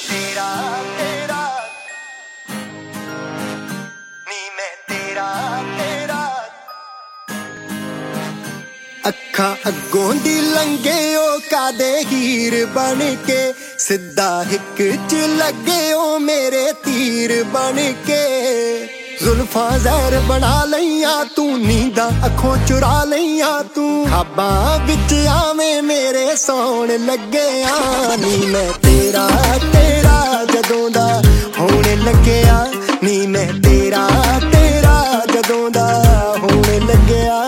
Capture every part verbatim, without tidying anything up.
तेरा तेरा नी मैं तेरा तेरा अखा अगों दी लंघे ओ कादे हीर बन के सिद्धा हिक च लगे ओ मेरे तीर बन के जुल्फा जहर बना लईया तू नींदा अखों चुरा लईया तू खाबा विच आवें मेरे सौण लगे आ नी मैं तेरा तेरा जदों दा होने लग्या नी मैं तेरा तेरा जदों दा होने लग्या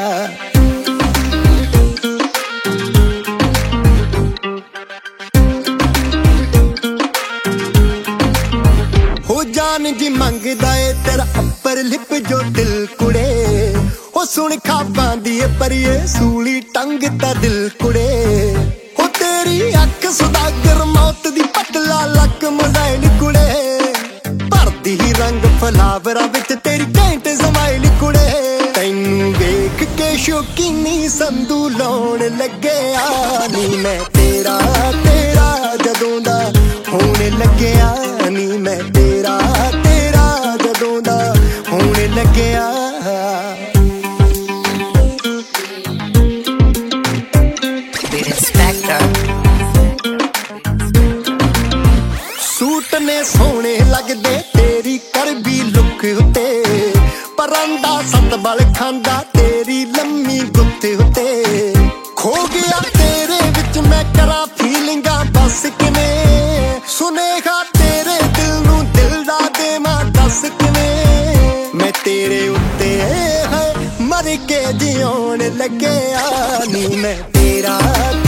जान जी मंगदा ए तेरा अपर लिप जो दिल कुड़े ओ सुन खाबां दी परिए सूली टंग ता दिल कुड़े ओ तेरी अख सुदागर मौत दी पतला लक मोजाइल कुड़े भरदी ही रंग फलावरा विच तेरी घैंट समाइल कुड़े तैनू वेख के शौकीनी संधू लाउण लगे आ नी मैं तेरा तेरा जदों दा होने लग्या नी मैं तेरा तेरा जदों दा होने लग्या सूट ने सोहणे लगदे तेरी करबी लुक उत्ते परंदा सतबल खांदा तेरी लम्मी गुत्ते उत्ते खो गया तेरे विच मैं करा फीलिंगा बस किवें सुनेगा तेरे दिल नू दिल दा देवां दस किवें मैं तेरे उत्ते है मर के जिउण लग्या नी मैं तेरा